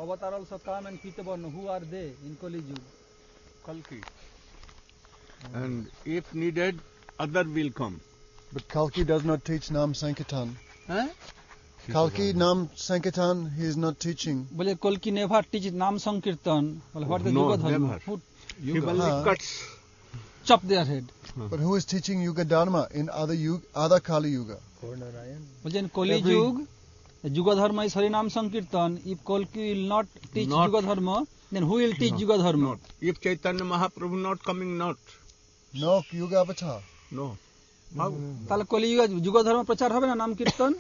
avatar also come and Pitavarna. Who are they in Kali Yuga? Kalki. And if needed, other will come. But Kalki does not teach Nam Sankirtan. Huh? Kalki Nam Sankirtan, he is not teaching. Bole Kalki never teaches Nam Sankirtan. What the No, Yuga Dharma? never. Who He only cuts. chop their head? But who is teaching Yuga Dharma in other Kali Yuga? Bole in Kali Yuga, Yuga Dharma is Harinam Sankirtan. If Kalki will not teach Yuga Dharma, then who will teach Yuga Dharma? Not. If Chaitanya Mahaprabhu not coming, not. No Yuga Avatar. No. How? তাহলে কলিযুগে যুগ ধর্ম প্রচার হবে না নাম কীর্তন?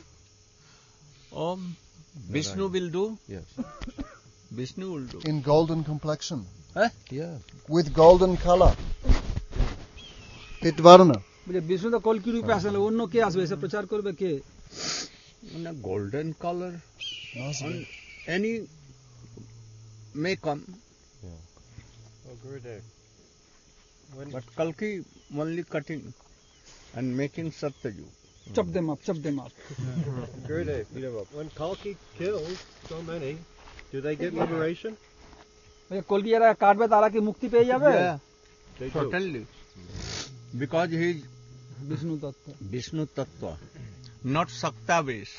Vishnu will do. Yes. Vishnu will do. In golden complexion. Yeah. With golden color. Pitvarna. বলে বিষ্ণু তো কলকি রূপে আসলে অন্য কে আসবে এসে প্রচার করবে কে? In a golden color. On any may come. Yeah. Oh, Gurudev. But Kalki only cutting and making Satyayug. Chop them up, chop them up. Gurudev, when Kalki kills so many, do they get liberation? কলকি যারা কাটবে তারা কি মুক্তি পেয়ে যাবে? Yeah, They do. certainly. Because he is Vishnu তত্ত্ব। Vishnu Tattva, not Sakta base.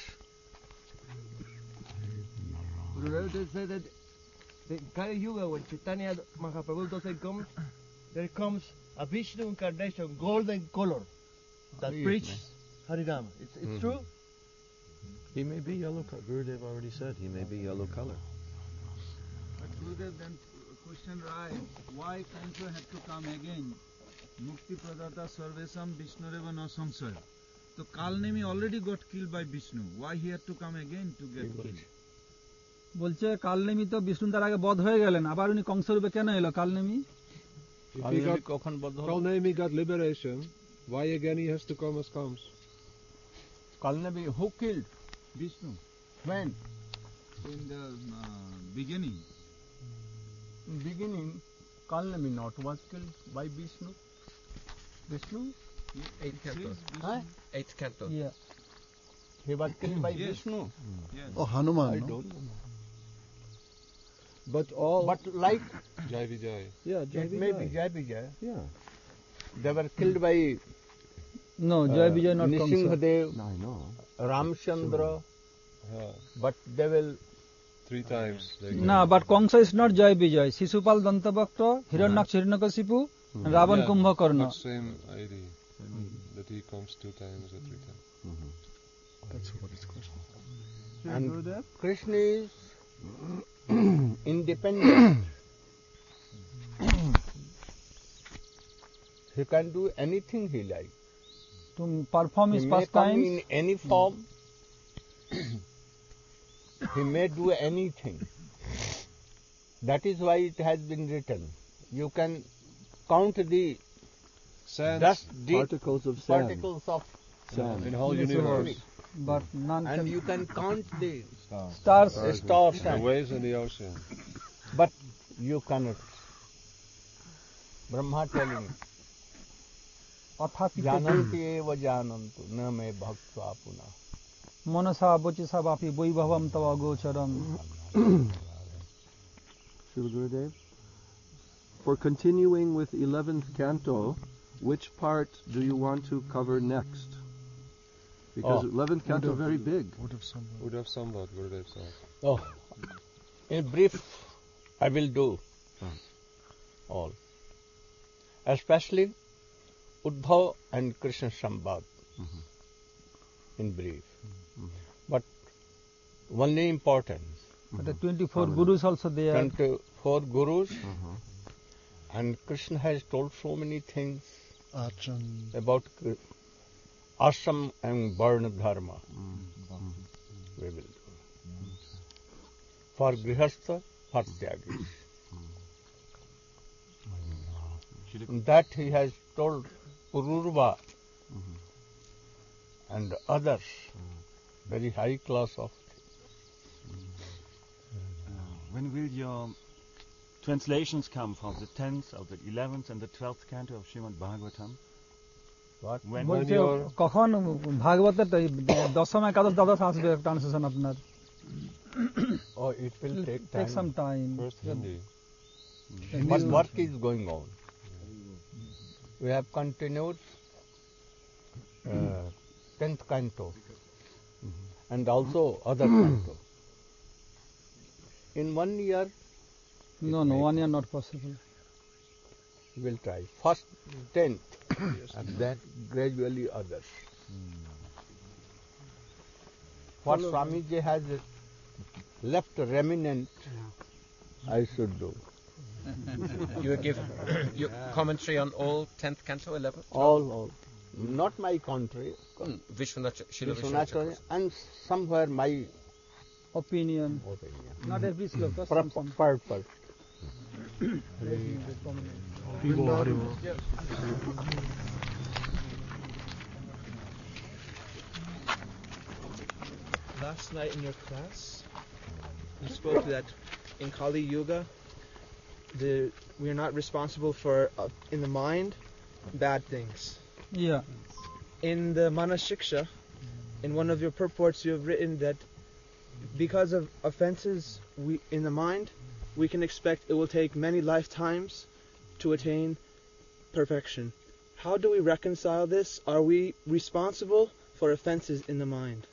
They say that the Kali Yuga, when Chaitanya Mahaprabhu comes, there comes a Vishnu incarnation, golden color, that Yes, preaches Harinama. It's true? He may be yellow color. Gurudev already said he may be yellow color. But Gurudev, then question rise, why Kansa had to come again? Mukti Pradata Sarvesam Vishnureva no Samsaya. So Kalnemi already got killed by Vishnu. Why he had to come again to get killed? বলছে কালনেমি তো বিষ্ণু তার আগে বধ হয়ে গেলেন, আবার উনি কংসরূপে কেন এলো Kalanemi? If he got Kalnemi got liberation, why again he has to come as comes? Kalnevi, who killed? Vishnu. When? In the beginning. In beginning, Kalnevi not was killed by Vishnu. Vishnu? 8th canto. Huh? 8th canto. Yeah. He was killed by Yes. Vishnu. Yes. Oh, Hanuman. I no? don't know. But all But like Jai Vijay. Yeah, Jai it may be Vijay. Jai Vijay, Yeah. they were killed by No, Jai Vijay not Kamsa. Nrsimhadev, I know. Ramchandra, Uh, but they will 3 times. They No, but Kamsa is not Jai Vijay. Shishupal Dantavakta, Hiranyaksh Hiranyakashipu, and Ravan Yeah, Kumbhakarna. but same idea. That he comes 2 times or 3 times. That's what his question is. and Krishna is independent. He can do anything he likes. To perform He his may come pastimes. in any form. He may do anything. That is why it has been written. You can count the Sand. dust Particles of sand. particles of Sand. In whole Yes, universe. But none and can. you can count the Stars. stars, The waves in the ocean. but you cannot. Brahma telling, Athapite Jananti eva janantu na me bhaktva puna. Manasa Bochisa Vapi Vaibhavam Tava Gocharam. Srila Gurudev, for continuing with 11th canto, which part do you want to cover next? Because 11th canto is very big. Uddhav Samvad, Gurudev said. Oh, in brief, I will do all. Especially Uddhav and Krishna Sambad. In brief. But only important. But the 24 gurus also there. 24 gurus. And Krishna has told so many things Archan. about ashram and varna dharma. We will do. For grihastha, for tyagis. That he has told Pururva and others, very high class of. When will your translations come from the 10th, of the 11th and the 12th canto of Srimad Bhagavatam? What? When বলছে কখন ভাগবতের দশম একাদশ দ্বাদশ আসবে translation আপনার? Oh, it will take time. Take some time. First Hindi. But work is going on. We have continued 10th canto and also other canto. In 1 year, No, 1 year not possible. we'll try. First 10th and then gradually others. What Swamiji has left remnant, I should do. You will give your commentary on all 10th canto, 11th? All. Not my country, Vishwanath Srila Vishwanath, and somewhere my Opinion. opinion. Not every sloka. Purpose. Last night in your class, you spoke that in Kali Yuga, we are not responsible for, in the mind, bad things. Yeah. In the Manashiksha, in one of your purports, you have written that because of offenses in the mind, we can expect it will take many lifetimes to attain perfection. How do we reconcile this? Are we responsible for offenses in the mind?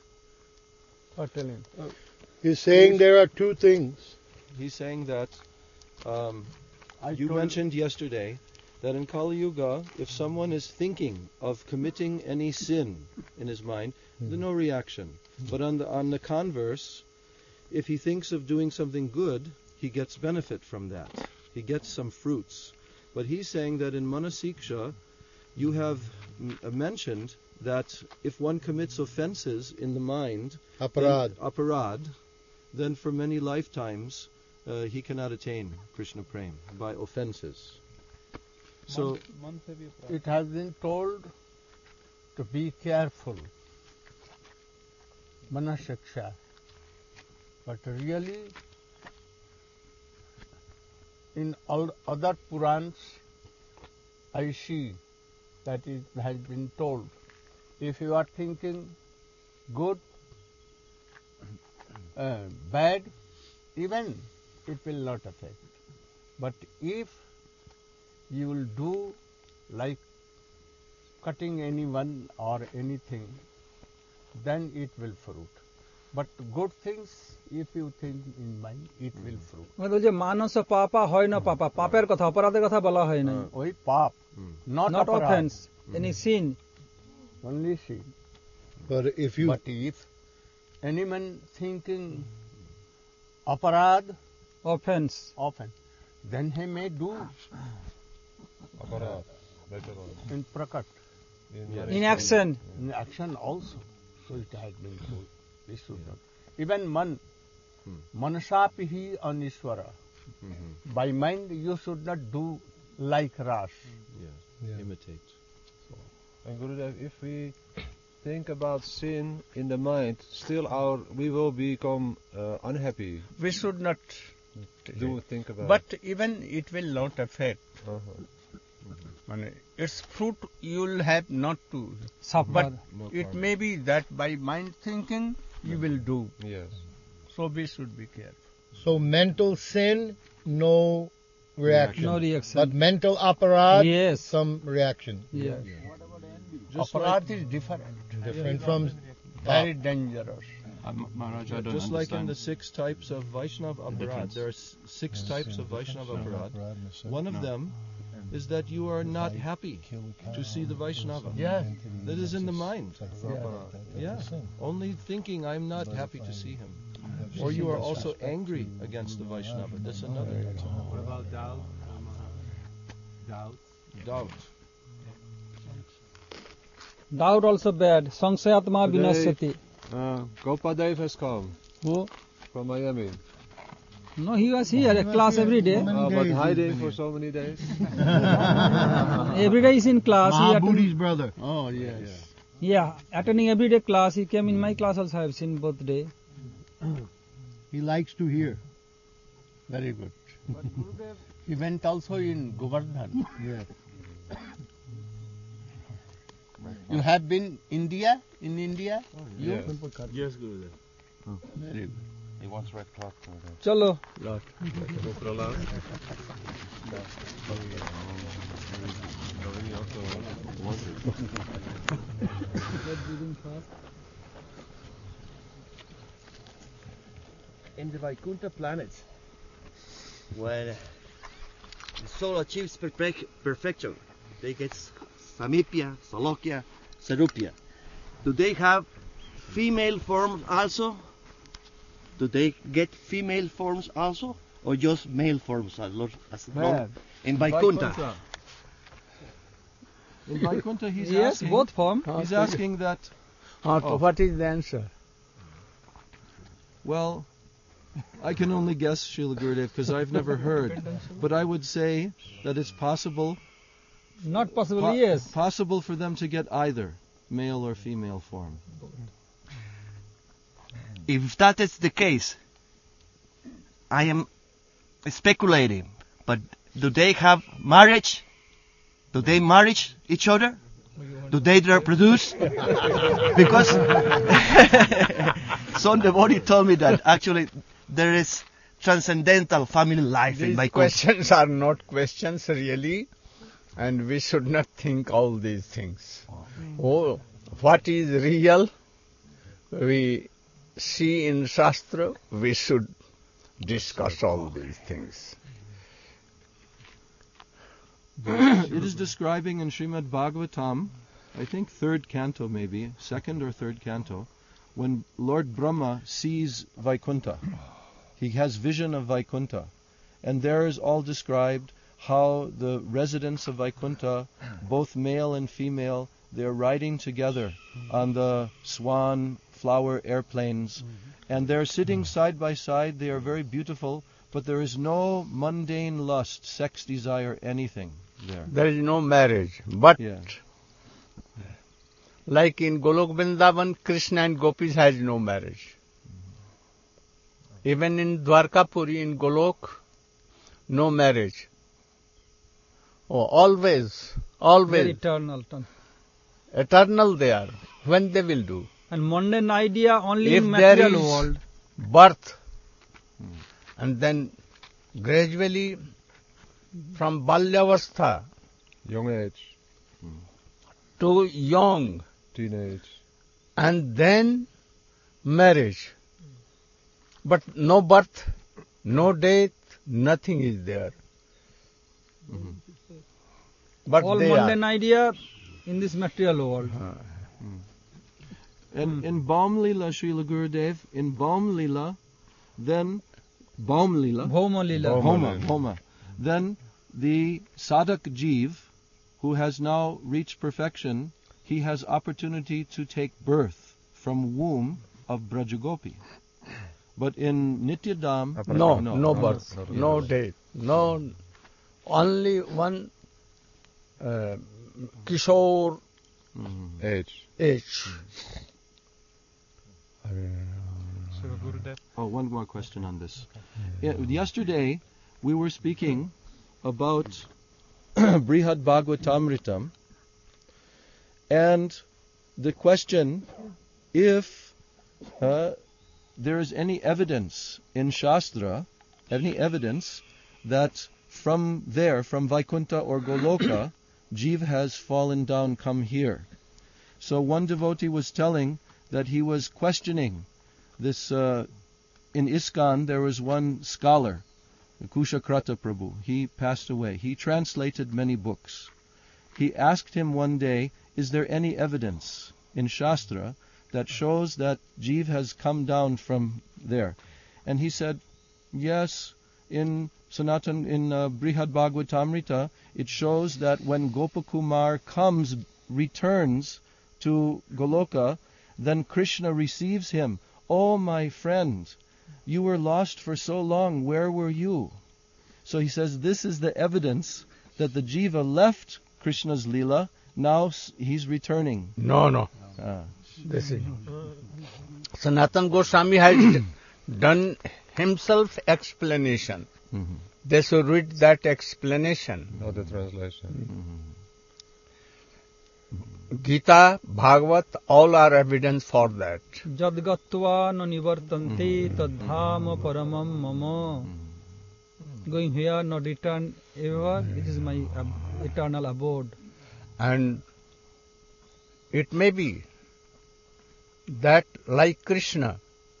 He's saying there are two things. He's saying that you mentioned yesterday that in Kali Yuga, if someone is thinking of committing any sin in his mind, there's no reaction. But on the converse, if he thinks of doing something good, he gets benefit from that. He gets some fruits. But he's saying that in Manasiksha, you have mentioned that if one commits offenses in the mind, aparad, then for many lifetimes he cannot attain Krishna Prem by offenses. So it has been told to be careful, Manashiksha. But really, in all other Purans, I see that it has been told, if you are thinking good, bad, even it will not affect. But if you will do like cutting anyone or anything, then it will fruit. But good things, if you think in mind, it will fruit. মানে যে মানস পাপা হয় না পাপা পাপের কথা অপরাধের কথা বলা হয় না ওই পাপ, not offense, any sin. Only sin. But if anyone thinking aparad, offense, then he may do in prakat, in action. In action also. So it has been told. This should not. Even manasapihi anishwara. By mind you should not do like Ras. Imitate. And Gurudev, if we think about sin in the mind, still we will become unhappy. We should not think about but it. even it will not affect. Its fruit you will have not to suffer. But it may be that by mind thinking you will do. Yes. So we should be careful. So mental sin, no reaction. No reaction. But mental aparad, yes, some reaction. Yes. Aparad is different. Different from very dangerous. Just like in the 6 types of Vaishnava aparad, there are 6 types of Vaishnava aparad. One of them is that you are not happy to see the Vaishnava. Yeah. That is in the mind. Yeah. Only thinking I'm not happy to see him. Or you are also angry against the Vaishnava. That's another. What about doubt? Doubt. Doubt also bad. Sangsayatma vinasyati. Gopadev has come. Who? From Miami. No, he was here at class every day. But hiding for so many days. Every day he's in class. Mahabodhi's brother. Oh, yes. Yeah, attending every day class. He came in my class also. I have seen both day. He likes to hear. Very good. He went also in Govardhan. Yes. You have been in India? Yes, Gurudev. Very good. He wants red cloth. चलो Lot. In the Vaikuntha planets, when the soul achieves perfection, they get Samipya, Salokya, Sarupya. Do they have female forms also? Do they get female forms also? Or just male forms as long in Vaikuntha? In Vaikuntha, he's yes, asking. both form. He's asking that. What is the answer? Well, I can only guess, Srila Gurudev, because I've never heard. But I would say that it's possible. Not possible, yes. Possible for them to get either male or female form. If that is the case, I am speculating, but do they have marriage? Do they marry each other? Do they reproduce? Because some devotee told me that actually there is transcendental family life in These Vaikuntha. questions are not questions really, and we should not think all these things. Oh, what is real? We see in Shastra, we should discuss all these things. It is describing in Srimad Bhagavatam, I think 3rd canto maybe, 2nd or 3rd canto, when Lord Brahma sees Vaikuntha. He has vision of Vaikuntha. And there is all described how the residents of Vaikuntha, both male and female, they're riding together on the swan flower airplanes. And they're sitting side by side. They are very beautiful, but there is no mundane lust, sex desire, anything there. There is no marriage. But like in Golok Vrindavan, Krishna and Gopis has no marriage. Even in Dwarkapuri, in Golok, no marriage. Oh, always. Very eternal. Eternal they are. When they will do? And mundane idea only If in there material is world. birth, and then gradually from Balyavastha, young age, to young, teenage, and then marriage. But no birth, no death, nothing is there. But all they mundane idea in this material world. And in Baum Lila, Srila Gurudev, in Baum Lila, then Baum Lila, Bhoma, then the Sadhak Jeev, who has now reached perfection, he has opportunity to take birth from womb of Brajagopi. But in Nityadam, no birth, no death, no, only one Kishore age. Oh, one more question on this. Yesterday, we were speaking about Brihad Bhagavatamritam, and the question if there is any evidence in Shastra, any evidence that from there, from Vaikuntha or Goloka, Jeev has fallen down, come here. So one devotee was telling that he was questioning this. In ISKCON, there was one scholar, Kushakrata Prabhu. He passed away. He translated many books. He asked him one day, is there any evidence in Shastra that shows that Jeev has come down from there? And he said, yes, in Sanatan, in Brihad Bhagavatamrita, it shows that when Gopakumar returns to Goloka, then Krishna receives him. Oh, my friend, you were lost for so long. Where were you? So he says this is the evidence that the Jiva left Krishna's Leela. Now he's returning. No. This is Sanatan Goswami has done himself explanation. They should read that explanation. Not the translation. Gita, Bhagavat, all are evidence for that. Jadgatva no nivartante tadhama paramam mama. Going here, not return ever. It is my eternal abode. And it may be that like Krishna,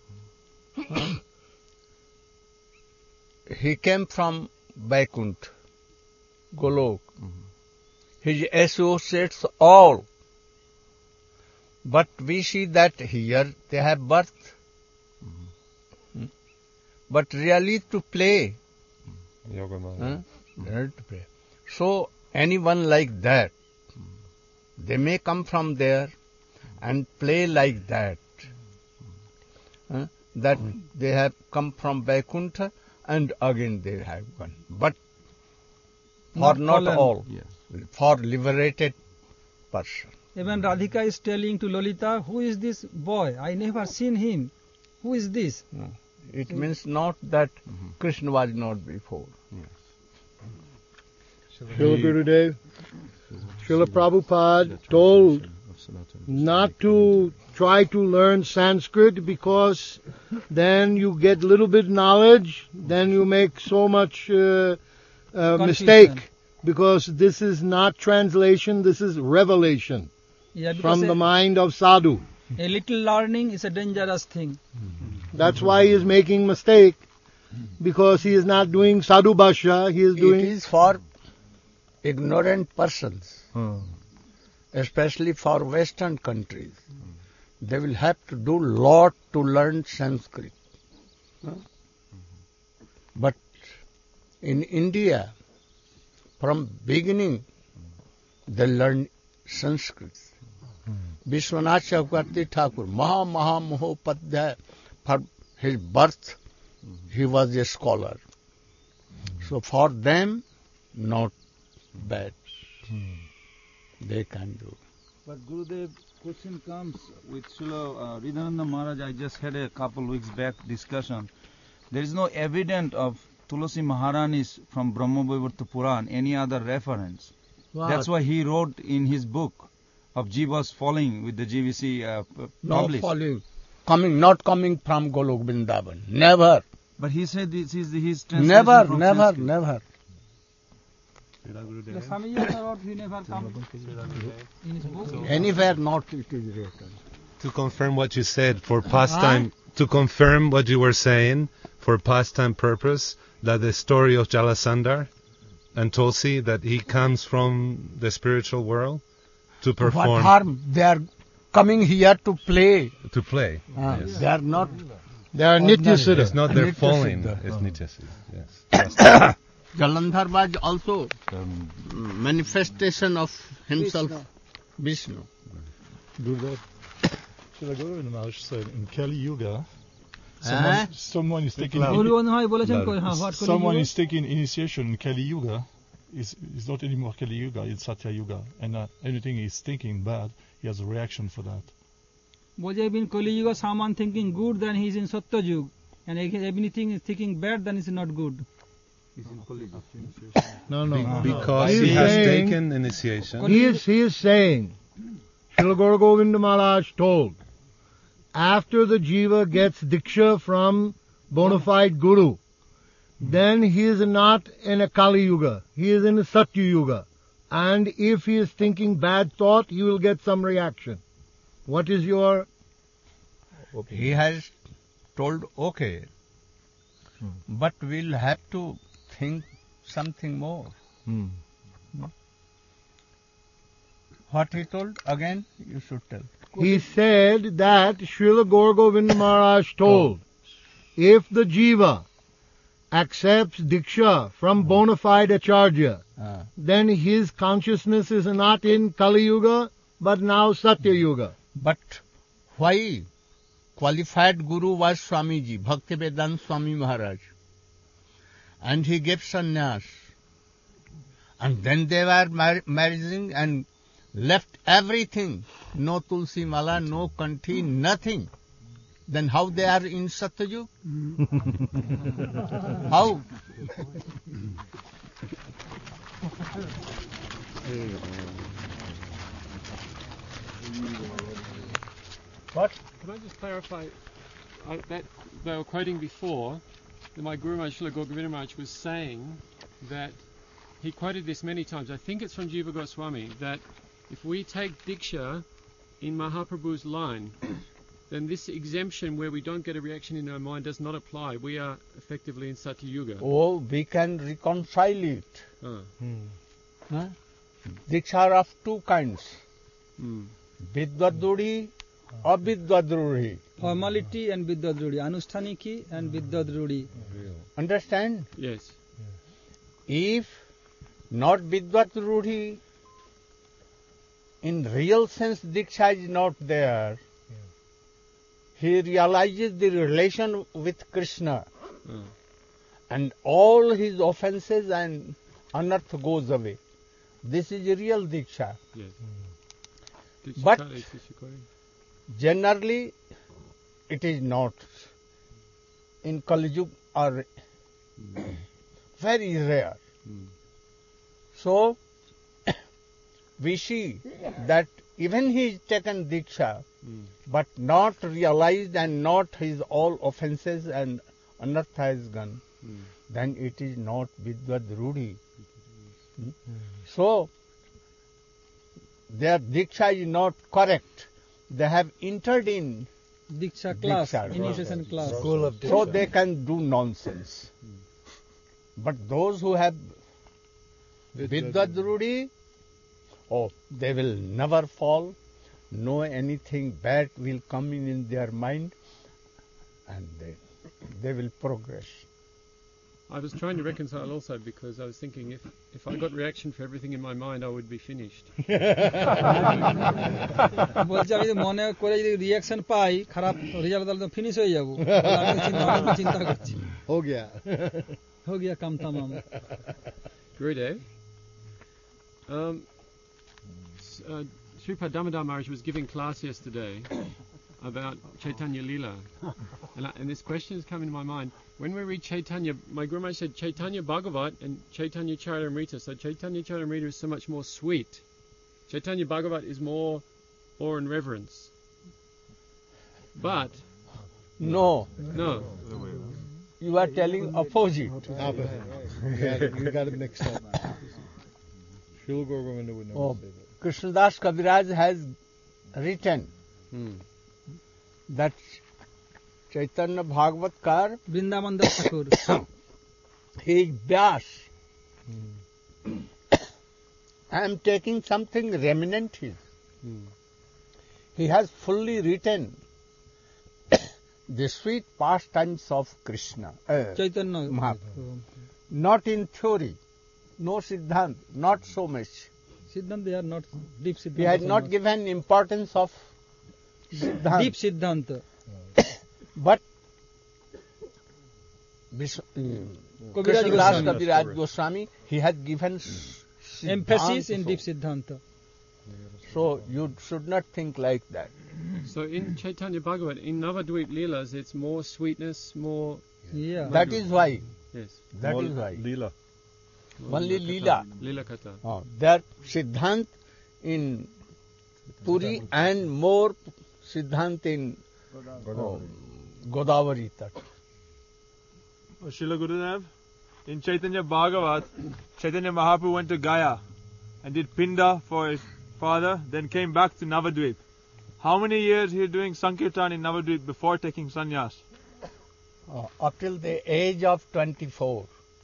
he came from Vaikuntha, Golok. His associates all. But we see that here they have birth. But really to play. Yoga To play. So anyone like that, they may come from there and play like that. That they have come from Vaikuntha and again they have gone. But for not all, for liberated person. Even Radhika is telling to Lolita, who is this boy? I never seen him. Who is this? It means not that Krishna was not before. Srila Gurudev, Srila Prabhupada told not to try to learn Sanskrit because then you get little bit knowledge, then you make so much mistake, because this is not translation, this is revelation from the mind of sadhu. A little learning is a dangerous thing. That's why he is making mistake, because he is not doing sadhu bhashya, he is doing... It is for ignorant persons, especially for Western countries. They will have to do lot to learn Sanskrit. But in India, from beginning, they learn Sanskrit. Vishwanath Chakravarti Thakur, Maha Mohopadhyaya, for his birth, he was a scholar. So for them, not bad. They can do. But Gurudev, question comes with Srila Ridhananda Maharaj. I just had a couple weeks back discussion. There is no evidence of Tulasi Maharani's from Brahma-vaivarta Puran, any other reference. What? That's why he wrote in his book of Jivas falling with the GVC published. Not coming from Golok Vrindavan. Never. But he said this is his translation. Never. The Swamiji wrote he never come in his book. Anywhere not it is written. To confirm what you said, for pastime, to confirm what you were saying, for pastime purpose, that the story of Jalasandhar and Tulsi, that he comes from the spiritual world to perform. What harm? They are coming here to play. To play. Yes. They are not. They are Nitya Siddha. It's not their falling. It's Nitya Siddha. Yes. Jalandhar was also manifestation of himself, Vishnu. Srila Guru Maharaj said in Kali Yuga, someone is taking initiation in Kali Yuga. Is not anymore Kali Yuga, it's Satya Yuga, and anything he's thinking bad, he has a reaction for that. Bojaib in Kali Yuga, someone thinking good, then he is in Satya Yuga, and anything is thinking bad, then it's not good. No. Because he has taken initiation. He is saying, Srila Gaura Govinda Maharaj told, after the jiva gets diksha from bona fide guru, then he is not in a Kali Yuga, he is in a Satya Yuga. And if he is thinking bad thought, he will get some reaction. What is your opinion? He has told okay, but we'll have to think something more. What he told? Again, you should tell. He said that Srila Gaura Govinda Maharaj told, if the jiva accepts diksha from bona fide acharya, then his consciousness is not in Kali Yuga, but now Satya Yuga. But why? Qualified guru was Swamiji, Bhaktivedanta Swami Maharaj. And he gave sannyas. And then they were marrying and left everything. No Tulsi Mala, no Kanthi, nothing. Then how they are in Satyayug? How? What? Can I just clarify that they were quoting before? That my Guru Maharaj, Srila Govinda Maharaj, was saying that he quoted this many times. I think it's from Jiva Goswami that if we take Diksha in Mahaprabhu's line, then this exemption where we don't get a reaction in our mind does not apply. We are effectively in Satya Yuga. Oh, we can reconcile it. Huh? Diksha are of two kinds. Vidwadrudi, avidwadrudi. Formality and Vidyadrudi. Anusthaniki and Vidyadrudi. Understand? Yes. If not Vidwadrudi, in real sense Diksha is not there. He realizes the relation with Krishna. And all his offenses and unearth goes away. This is real Diksha. Yes. But generally it is not. In Kali Yuga are very rare. So we see that even he is taken Diksha, but not realized and not his all offenses and unearth has gone, then it is not Vidwadrudi. So their Diksha is not correct. They have entered in Diksha class, initiation class. School of Diksha. So they can do nonsense. But those who have Vidwadrudi, oh, they will never fall. No anything bad will come in their mind, and they will progress. I was trying to reconcile also because I was thinking if I got reaction for everything in my mind, I would be finished. বলছি আমি মনে করে যদি reaction পাই খারাপ result তাহলে তো finish হয়ে যাবো আমি চিন্তা করছি हो गया काम तमाम. Gurudev, Sripad Damodar Maharaj was giving class yesterday about Chaitanya Leela, and this question has come into my mind. When we read Chaitanya, my Guru Maharaj said Chaitanya Bhagavat and Chaitanya Charitamrita. So Chaitanya Charitamrita is so much more sweet. Chaitanya Bhagavat is more awe and reverence. But no, you are telling opposite. You got it mixed up. Srila Govinda would never say that. Krishnadas Kaviraj has written that Chaitanya Bhagavatkar Vrindavan Das Thakur, he is Vyas. I am taking something remnant his. He has fully written the sweet pastimes of Krishna. Chaitanya Mahaprabhu. Not in theory, no Siddhant, not so much. Siddhant, they are not deep Siddhant. He has not given importance of Siddhant. Deep Siddhant. But Krishnadas Kaviraj Goswami, he has given emphasis in deep Siddhanta. So you should not think like that. So in Chaitanya Bhagavat, in Navadvip Leelas, it's more sweetness, more... Yeah. That is why. Yes. That is why. Leela. Only Leela. Leela Katha. That Siddhant in Puri and more Siddhant in Godavari Tat. Srila Gurudev, in Chaitanya Bhagavat, Chaitanya Mahaprabhu went to Gaya and did Pinda for his father, then came back to Navadvip. How many years he was doing Sankirtan in Navadvip before taking sannyas? Up till the age of 24.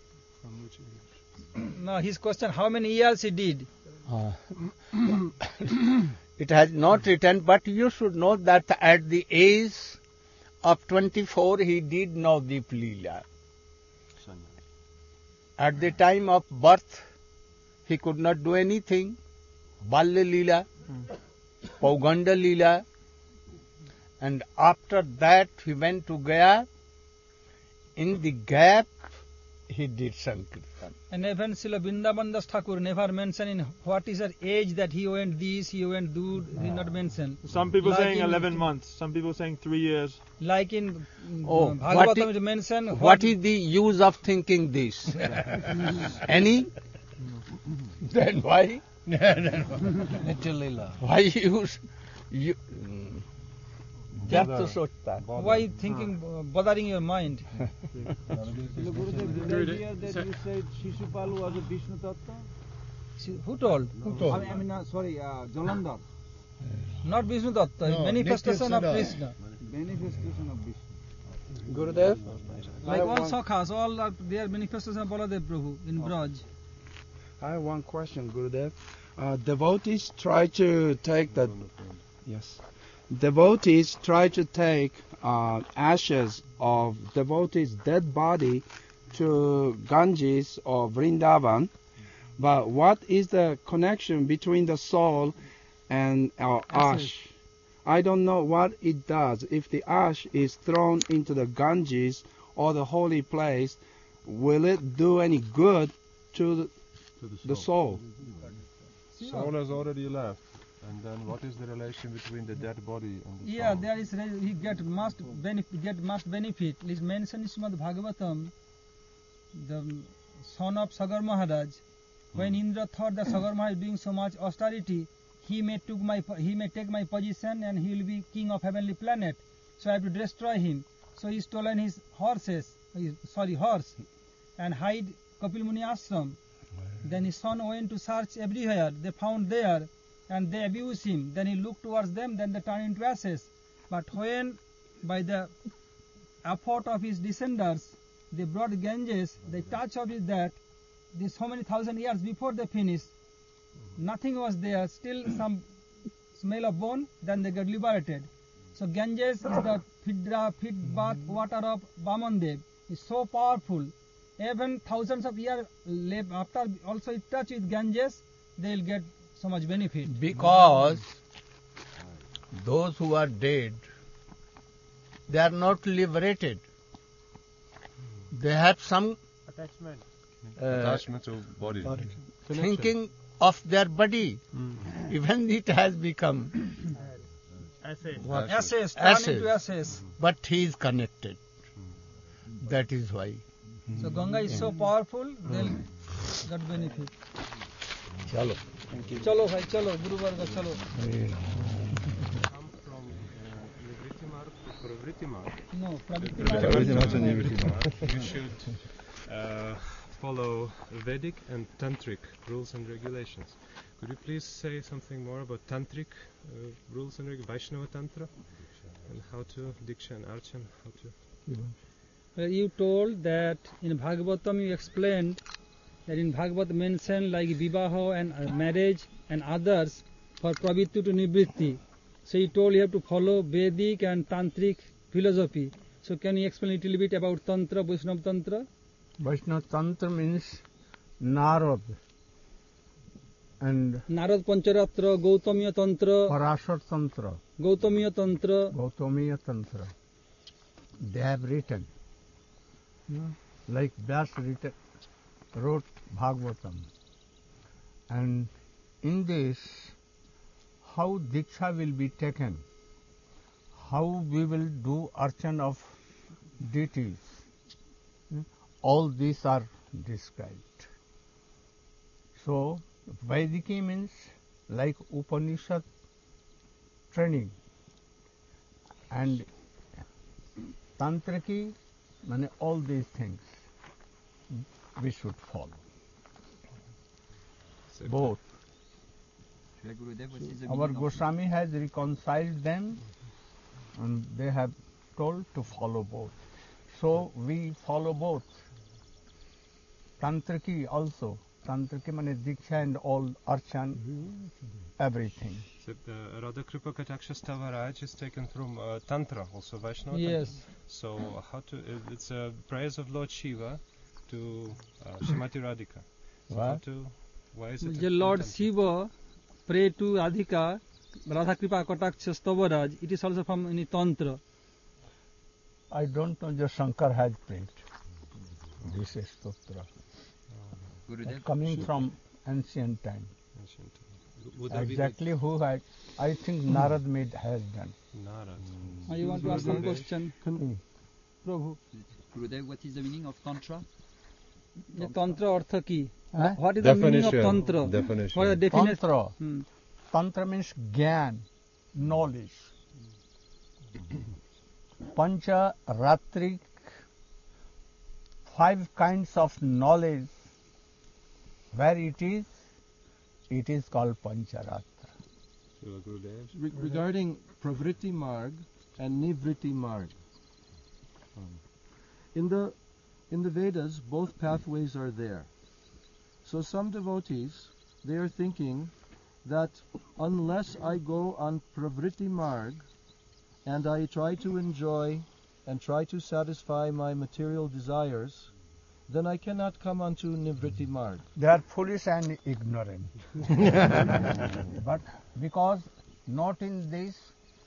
No, his question, how many years he did? It has not written, but you should know that at the age of 24 he did Navadvip Leela. At the time of birth, he could not do anything. Balya Leela, Pauganda Leela, and after that he went to Gaya. In the gap, he did Sankirtan. And even Srila Vrindavan Das Thakur never mentioned in what is her age that he went this, he went do, did not mention. Some people like saying 11 months, some people saying 3 years. Like in Bhagavatam it mentioned. What is the use of thinking this? Any? Then why? Why That's Sotta. Why thinking, bothering your mind? Gurudev, did I hear that you said Shishupal was a Vishnu Tattva? Who told? I mean, sorry, Jalandhar. Not Vishnu Tattva, No, manifestation of Nitya Sada. Krishna. Manifestation of Vishnu. Gurudev, Like all Sakhas, all are their manifestation of Baladev Prabhu in Braj. I have one question, Gurudev. Devotees try to take the ashes of devotees' dead body to Ganges or Vrindavan, but what is the connection between the soul and our ash? I don't know what it does. If the ash is thrown into the Ganges or the holy place, will it do any good to the soul? Soul has already left. And then what is the relation between the dead body and the Yeah, soul? there is he must benefit. It is mentioned in Srimad Bhagavatam, the son of Sagar Maharaj. When Indra thought that Sagar Maharaj is doing so much austerity, he may take my position and he will be king of heavenly planet. So I have to destroy him. So he stolen his horse, and hide Kapil Muni ashram. Then his son went to search everywhere. They found there, and they abused him. Then he looked towards them, then they turned into ashes. But when, by the effort of his descendants, they brought Ganges, the touch of it that, this so many thousand years before they finished, nothing was there, still some smell of bone, then they got liberated. So Ganges is the feed bath water of Vamandev. It's so powerful. Even thousands of years after also it touch with Ganges, they will get so much benefit. Because those who are dead, they are not liberated. They have some attachment to body. Thinking of their body. Even it has become Ashes, but he is connected. That is why. So Ganga is so powerful, they'll get benefit. Chalo. Chalo bhai, chalo, Guru Varga, chalo. Come from Nivritti Marg to Pravritti Marg. No, Pravritti Marg. You should follow Vedic and Tantric rules and regulations. Could you please say something more about Tantric rules and regulations, Vaishnava Tantra, and how to Diksha and Archan, how to... Well, you told that in Bhagavatam you explained that in Bhagavad mentioned like Vivaho and marriage and others for Pravritti to Nivritti. So you told you have to follow Vedic and Tantric philosophy. So can you explain a little bit about Tantra, Vaishnava Tantra? Vaishnava Tantra means Narad and Narad Pancharatra, Gautamiya Tantra, Parashar Tantra, Gautamiya Tantra. They have written, like Vyas wrote Bhagavatam. And in this, how Diksha will be taken, how we will do archan of deities, all these are described. So, Vaidiki means like Upanishad training, and Tantriki means all these things we should follow. Both. Our Goswami has reconciled them and they have told to follow both. So we follow both. Tantriki also. Tantriki means Diksha and all Archan, everything. So Radha Kripa Kataksha Stavaraj is taken from Tantra, also Vaishnava Yes. Tantra. So how to? It's a praise of Lord Shiva to Srimati Radhika. So how to? Why is it? The Lord Shiva pray to Radhika, Radha Kripa Kataksha Stavaraj. It is also from any Tantra. I don't know, just Shankar has print. This is Stotra. Coming from ancient time. Exactly who had, I think Narad has done. Narad. You want to ask some question? Prabhu. Gurudev, what is the meaning of Tantra? The Tantra Artha ki? Huh? What is the meaning of Tantra? Definition. What is the definition? Tantra. Tantra means Gyan, knowledge. Pancha Ratrik, 5 kinds of knowledge, where it is called Pancharatra. Regarding Pravritti Marg and Nivritti Marg, in the Vedas, both pathways are there. So some devotees, they are thinking that unless I go on Pravritti Marg and I try to enjoy and try to satisfy my material desires, then I cannot come onto Nivritti Marg. They are foolish and ignorant. But because not in this,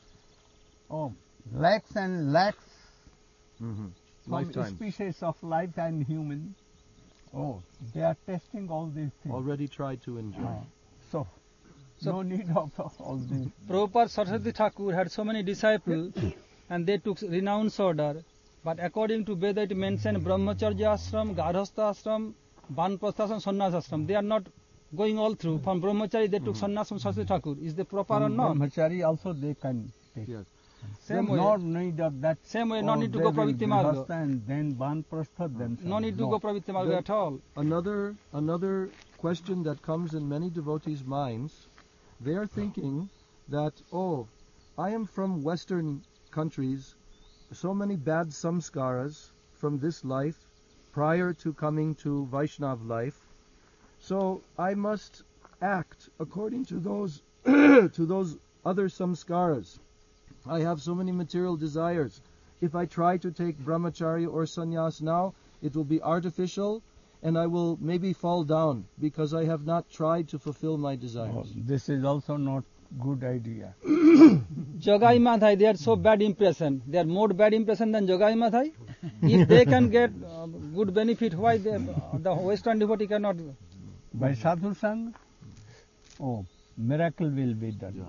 lakhs and lakhs from Lifetime. species of life and human, they are testing all these things. Already tried to enjoy. So no need of all this. Prabhupada Saraswati Thakur had so many disciples and they took renounce order. But according to Veda, it mentioned Brahmacharya ashram, Garhastha ashram, Banprastha ashram, Sannyas ashram. They are not going all through. From Brahmachari, they took sannyas from Saraswati Thakur. Is they proper or not? Brahmachari also they can take. Yes. Same way. No need of that. Same way, no need to go Pravritti Marga. And then Banprastha, then No need to go Pravritti Marga at all. Another question that comes in many devotees' minds, they are thinking that, I am from Western countries, so many bad samskaras from this life prior to coming to Vaishnav life, so I must act according to those to those other samskaras. I have so many material desires. If I try to take brahmacharya or sannyas now, it will be artificial and I will maybe fall down because I have not tried to fulfill my desires. This is also not good idea. Jogai Madhai, they are so bad impression. They are more bad impression than Jogai Madhai. If they can get good benefit, why the Western devotee cannot? By sadhu sang, miracle will be done.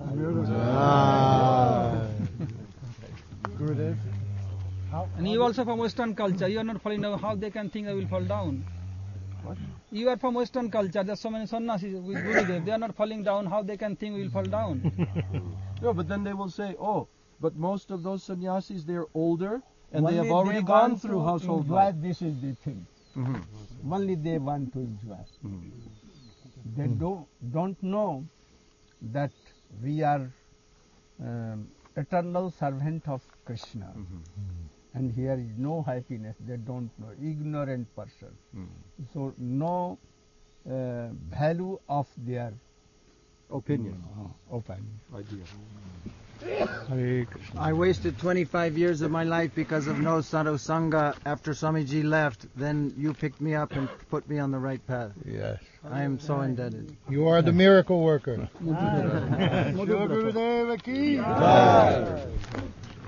Gurudev. And you also from Western culture, you are not falling down. How they can think I will fall down? What? You are from Western culture. There are so many sannyasis with Gurudev. They are not falling down. How they can think we will fall down? No, but then they will say, but most of those sannyasis, they are older and they have already gone through household life. This is the thing. Only they want to enjoy. They don't know that we are eternal servant of Krishna. And here is no happiness. They don't know. Ignorant person. So no value of their opinion. Idea. I wasted 25 years of my life because of no sadhu sangha. After Swamiji left, then you picked me up and put me on the right path. Yes. I am so indebted. You are the miracle worker. Madhu Gurudeva ki Jai.